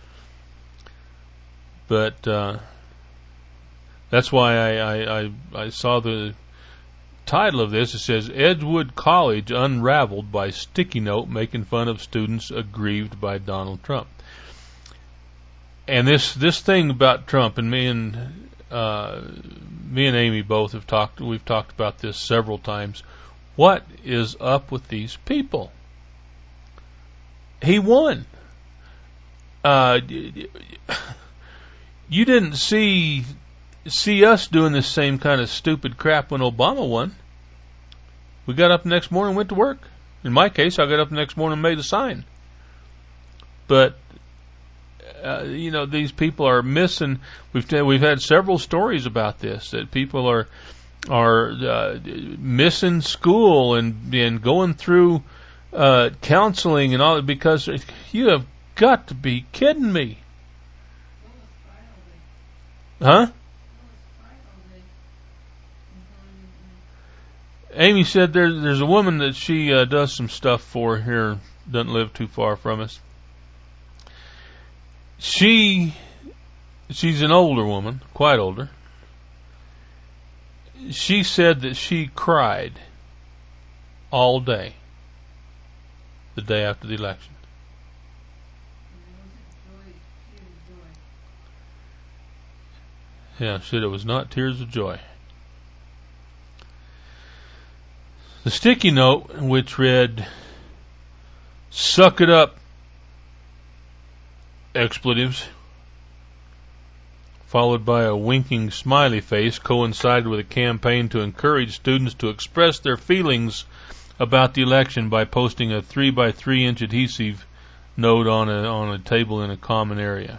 But uh, that's why I, I, I, I saw the title of this. It says, "Edgewood College Unraveled by Sticky Note Making Fun of Students Aggrieved by Donald Trump." And this this thing about Trump, and me and uh, me and Amy both have talked. We've talked about this several times. What is up with these people? He won. Uh, you didn't see see us doing this same kind of stupid crap when Obama won. We got up the next morning and went to work. In my case, I got up the next morning and made a sign. But Uh, you know, these people are missing. We've we've had several stories about this, that people are are uh, missing school and and going through uh, counseling and all, because you have got to be kidding me, huh? Amy said there there's a woman that she uh, does some stuff for here, doesn't live too far from us. She, she's an older woman, quite older. She said that she cried all day the day after the election. Yeah, shit, it was not tears of joy. The sticky note, which read, "Suck it up, expletives," followed by a winking smiley face, coincided with a campaign to encourage students to express their feelings about the election by posting a three by three inch adhesive note on a, on a table in a common area.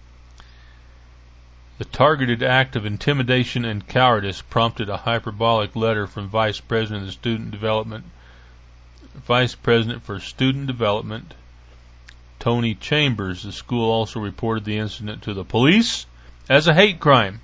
The targeted act of intimidation and cowardice prompted a hyperbolic letter from Vice President of Student Development, Vice President for Student Development, Tony Chambers. The school also reported the incident to the police as a hate crime.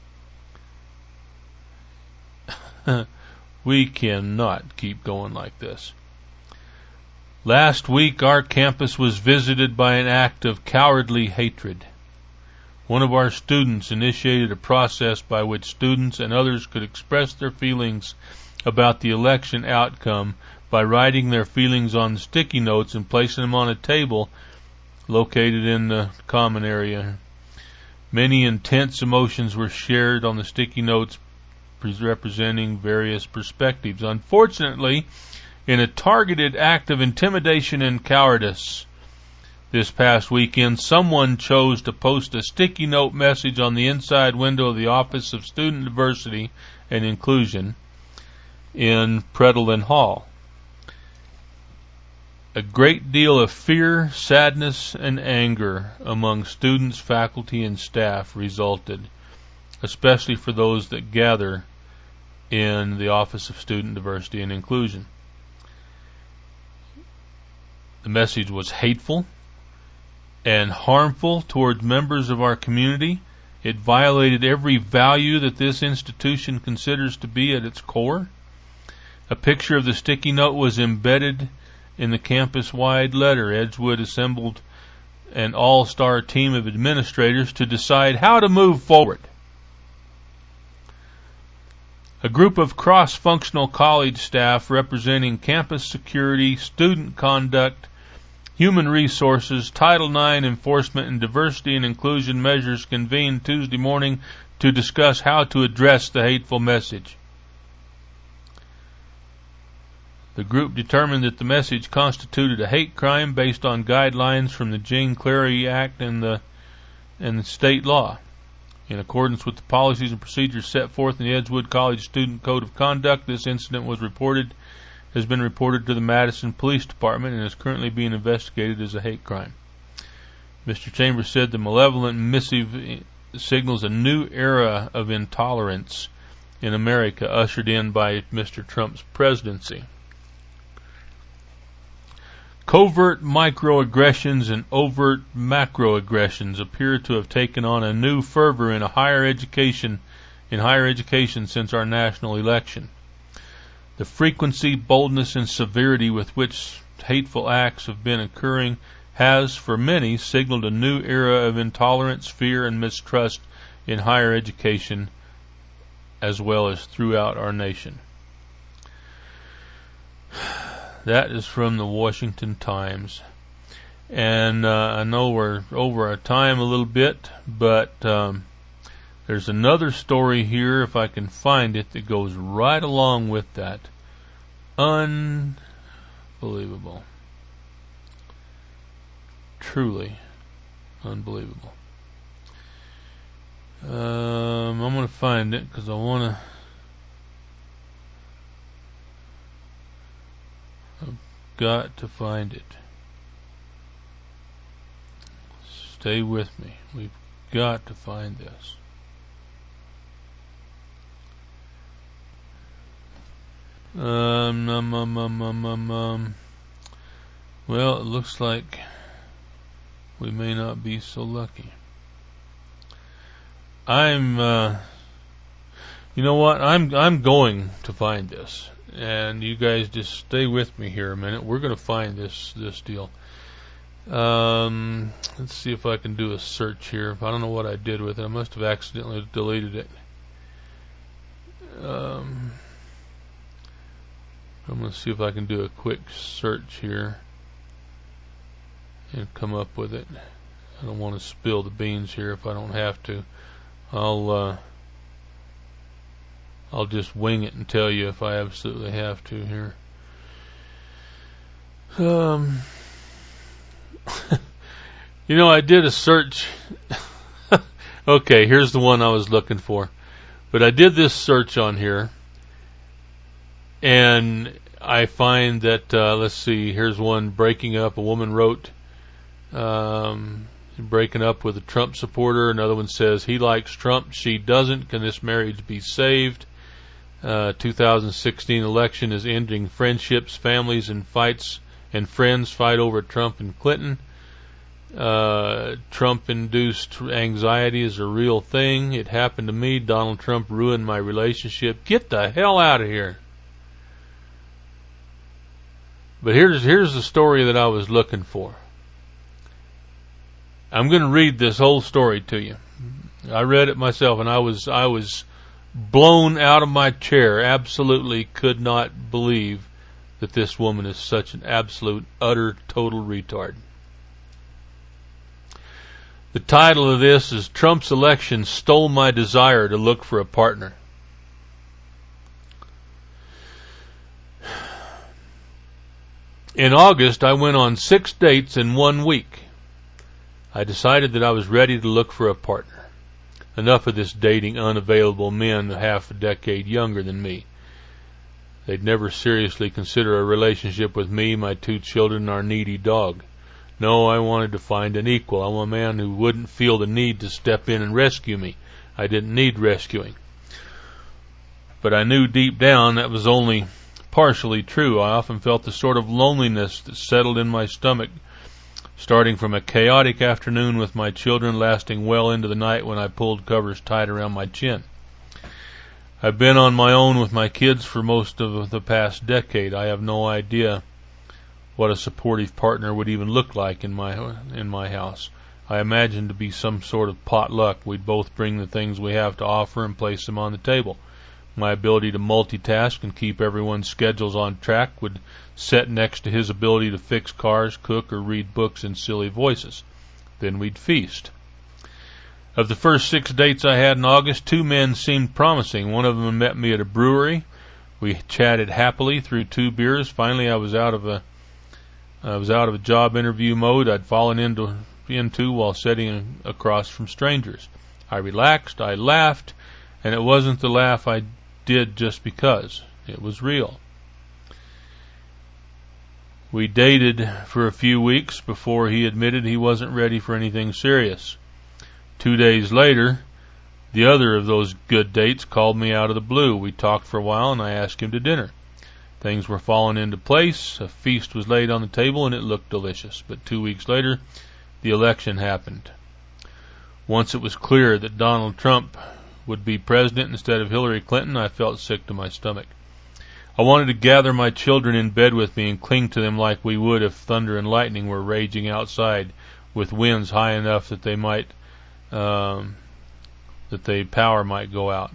We cannot keep going like this. Last week, our campus was visited by an act of cowardly hatred. One of our students initiated a process by which students and others could express their feelings about the election outcome by writing their feelings on sticky notes and placing them on a table located in the common area. Many intense emotions were shared on the sticky notes representing various perspectives. Unfortunately, in a targeted act of intimidation and cowardice, this past weekend, someone chose to post a sticky note message on the inside window of the Office of Student Diversity and Inclusion in Predlin Hall. A great deal of fear, sadness, and anger among students, faculty, and staff resulted, especially for those that gather in the Office of Student Diversity and Inclusion. The message was hateful and harmful towards members of our community. It violated every value that this institution considers to be at its core. A picture of the sticky note was embedded in the campus-wide letter. Edgewood assembled an all-star team of administrators to decide how to move forward. A group of cross-functional college staff representing campus security, student conduct, human resources, Title nine enforcement, and diversity and inclusion measures convened Tuesday morning to discuss how to address the hateful message. The group determined that the message constituted a hate crime based on guidelines from the Jane Clary Act and the and the state law. In accordance with the policies and procedures set forth in the Edgewood College Student Code of Conduct, this incident was reported has been reported to the Madison Police Department and is currently being investigated as a hate crime. Mister Chambers said the malevolent missive signals a new era of intolerance in America ushered in by Mister Trump's presidency. Covert microaggressions and overt macroaggressions appear to have taken on a new fervor in a higher education in higher education since our national election. The frequency, boldness, and severity with which hateful acts have been occurring has, for many, signaled a new era of intolerance, fear, and mistrust in higher education as well as throughout our nation. That is from the Washington Times. And uh, I know we're over our time a little bit, but um, there's another story here, if I can find it, that goes right along with that. Unbelievable. Truly unbelievable. Um, I'm going to find it because I want to. I've got to find it. Stay with me. We've got to find this. Um, um, um, um, um, um, um. Well, it looks like we may not be so lucky. I'm, uh, you know what? I'm, I'm going to find this, and you guys just stay with me here a minute. We're going to find this, this deal. Um, let's see if I can do a search here. I don't know what I did with it. I must have accidentally deleted it. Um, I'm going to see if I can do a quick search here and come up with it. I don't want to spill the beans here if I don't have to. I'll uh, I'll just wing it and tell you if I absolutely have to here. Um, you know, I did a search. Okay, here's the one I was looking for. But I did this search on here, and I find that, uh, let's see, here's one, breaking up. A woman wrote, um, breaking up with a Trump supporter. Another one says, he likes Trump, she doesn't. Can this marriage be saved? Uh, two thousand sixteen election is ending friendships, families, and fights, and friends fight over Trump and Clinton. Uh, Trump-induced anxiety is a real thing. It happened to me. Donald Trump ruined my relationship. Get the hell out of here. But here's here's the story that I was looking for. I'm going to read this whole story to you. I read it myself, and I was I was blown out of my chair. Absolutely could not believe that this woman is such an absolute, utter, total retard. The title of this is Trump's Election Stole My Desire to Look for a Partner. In August, I went on six dates in one week. I decided that I was ready to look for a partner. Enough of this dating unavailable men half a decade younger than me. They'd never seriously consider a relationship with me, my two children, and our needy dog. No, I wanted to find an equal. I'm a man who wouldn't feel the need to step in and rescue me. I didn't need rescuing. But I knew deep down that was only partially true. I often felt the sort of loneliness that settled in my stomach, starting from a chaotic afternoon with my children, lasting well into the night when I pulled covers tight around my chin. I've been on my own with my kids for most of the past decade. I have no idea what a supportive partner would even look like in my in my house. I imagined to be some sort of potluck. We'd both bring the things we have to offer and place them on the table. My ability to multitask and keep everyone's schedules on track would set next to his ability to fix cars, cook, or read books in silly voices. Then we'd feast. Of the first six dates I had in August, two men seemed promising. One of them met me at a brewery. We chatted happily through two beers. Finally, I was out of a I was out of a job interview mode I'd fallen into into while sitting across from strangers. I relaxed, I laughed, and it wasn't the laugh I did just because. It was real. We dated for a few weeks before he admitted he wasn't ready for anything serious. Two days later, the other of those good dates called me out of the blue. We talked for a while, and I asked him to dinner. Things were falling into place. A feast was laid on the table, and it looked delicious. But two weeks later, the election happened. Once it was clear that Donald Trump would be president instead of Hillary Clinton, I felt sick to my stomach. I wanted to gather my children in bed with me and cling to them like we would if thunder and lightning were raging outside, with winds high enough that they might, um, that the power might go out.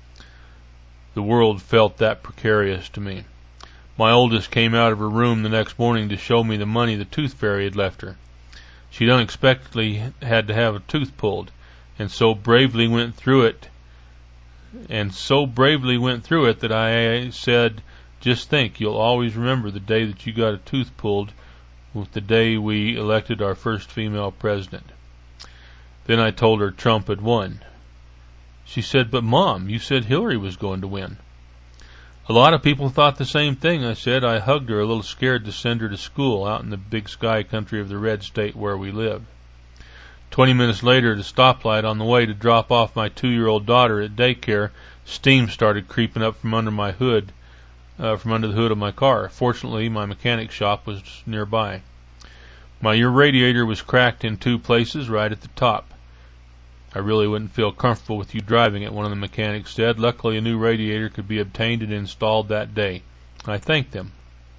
The world felt that precarious to me. My oldest came out of her room the next morning to show me the money the tooth fairy had left her. She'd unexpectedly had to have a tooth pulled, and so bravely went through it, and so bravely went through it that I said, just think, you'll always remember the day that you got a tooth pulled with the day we elected our first female president. Then I told her Trump had won. She said, but Mom, you said Hillary was going to win. A lot of people thought the same thing, I said. I hugged her, a little scared to send her to school out in the big sky country of the red state where we live. Twenty minutes later, at a stoplight on the way to drop off my two-year-old daughter at daycare, steam started creeping up from under my hood, uh, from under the hood of my car. Fortunately, my mechanic shop was nearby. My radiator was cracked in two places right at the top. I really wouldn't feel comfortable with you driving it, one of the mechanics said. Luckily, a new radiator could be obtained and installed that day. I thanked them.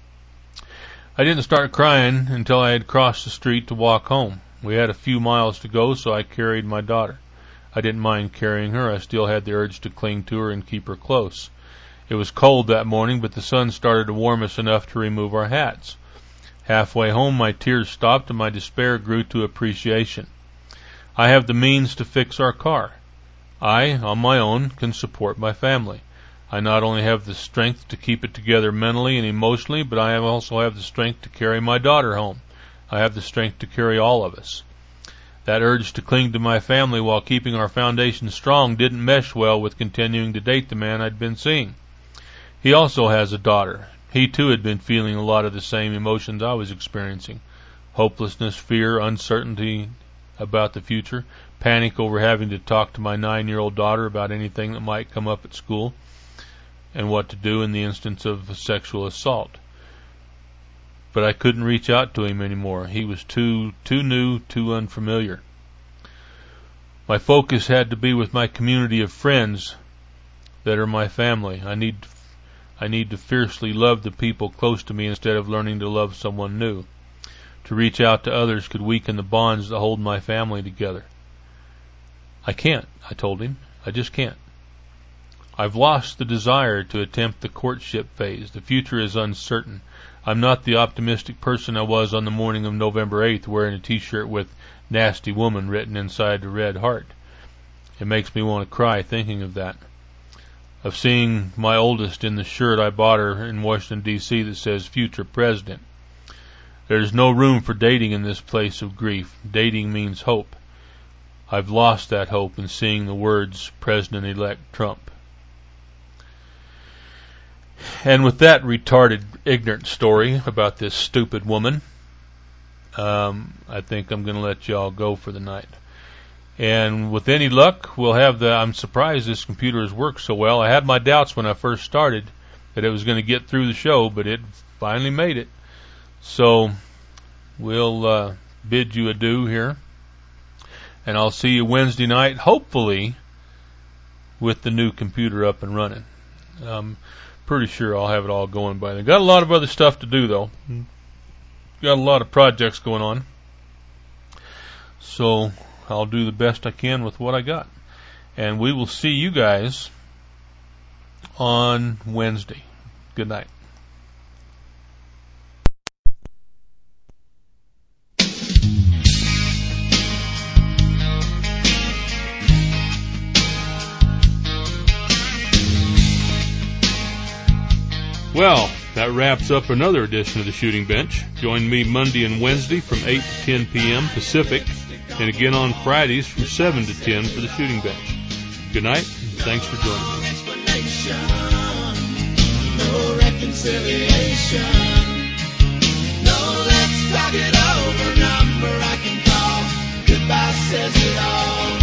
I didn't start crying until I had crossed the street to walk home. We had a few miles to go, so I carried my daughter. I didn't mind carrying her. I still had the urge to cling to her and keep her close. It was cold that morning, but the sun started to warm us enough to remove our hats. Halfway home, my tears stopped and my despair grew to appreciation. I have the means to fix our car. I, on my own, can support my family. I not only have the strength to keep it together mentally and emotionally, but I also have the strength to carry my daughter home. I have the strength to carry all of us. That urge to cling to my family while keeping our foundation strong didn't mesh well with continuing to date the man I'd been seeing. He also has a daughter. He too had been feeling a lot of the same emotions I was experiencing. Hopelessness, fear, uncertainty about the future, panic over having to talk to my nine-year-old daughter about anything that might come up at school, and what to do in the instance of a sexual assault. But I couldn't reach out to him anymore. He was too too new, too unfamiliar. My focus had to be with my community of friends that are my family. I need I need to fiercely love the people close to me instead of learning to love someone new. To reach out to others could weaken the bonds that hold my family together. I can't, I told him. I just can't. I've lost the desire to attempt the courtship phase. The future is uncertain. I'm not the optimistic person I was on the morning of November eighth wearing a t-shirt with "Nasty Woman" written inside the red heart. It makes me want to cry thinking of that. Of seeing my oldest in the shirt I bought her in Washington, D C that says "Future President." There's no room for dating in this place of grief. Dating means hope. I've lost that hope in seeing the words "President-elect Trump." And with that retarded, ignorant story about this stupid woman, um, I think I'm going to let y'all go for the night. And with any luck, we'll have the... I'm surprised this computer has worked so well. I had my doubts when I first started that it was going to get through the show, but it finally made it. So we'll uh, bid you adieu here. And I'll see you Wednesday night, hopefully, with the new computer up and running. Um... Pretty sure I'll have it all going by then. Got a lot of other stuff to do, though. Got a lot of projects going on. So I'll do the best I can with what I got. And we will see you guys on Wednesday. Good night. Well, that wraps up another edition of the Shooting Bench. Join me Monday and Wednesday from eight to ten p.m. Pacific, and again on Fridays from seven to ten for the Shooting Bench. Good night, and thanks for joining me. No reconciliation. No, let's talk it over. Number I can call. Goodbye says it all.